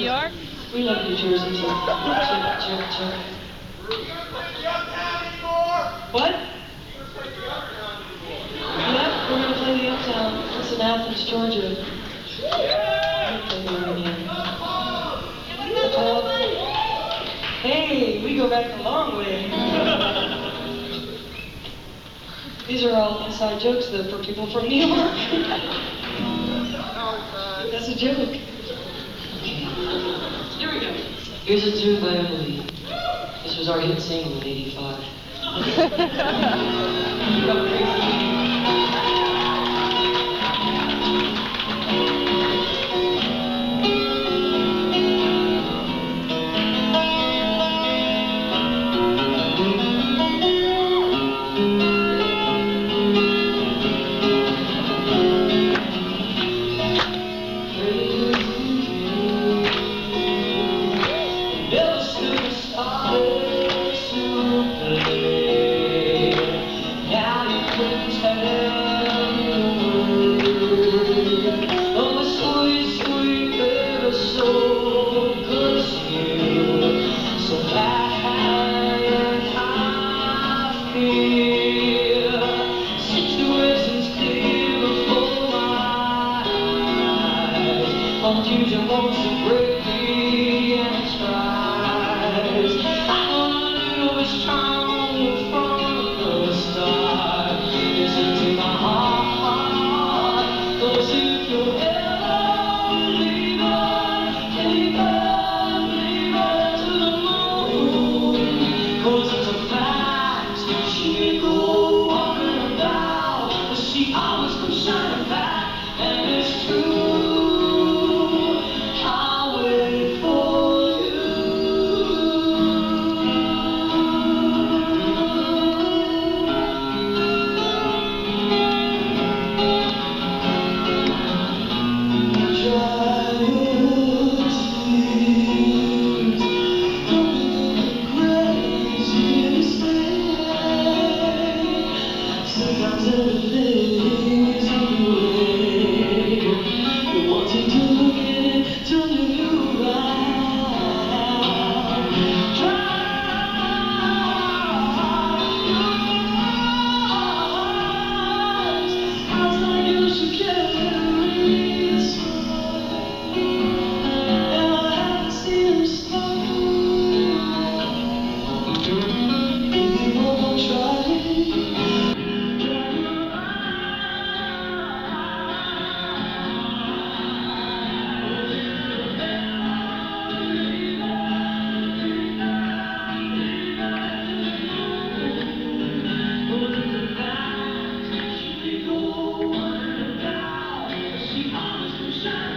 York? We love New Jersey too. Check. What? Yep, we're gonna play the Uptown. It's in Athens, Georgia. Hey, we go back a long way. These are all inside jokes though for people from New York. That's a joke. Here we go. Here's a tune by Emily. This was our hit single in '85. Confusion wants to break me and its rise. I wanna live strong from the start. Listen to my heart, 'cause if you ever leave her to the moon. 'Cause it's a fact, she may go up and down, but she always comes shining back, and it's true. Sometimes everything is in the way. You're wanting to look at it, turn your view around. Dry your eyes, eyes like you should carry this one. And I haven't seen them slow. Maybe one more try. She always comes shining.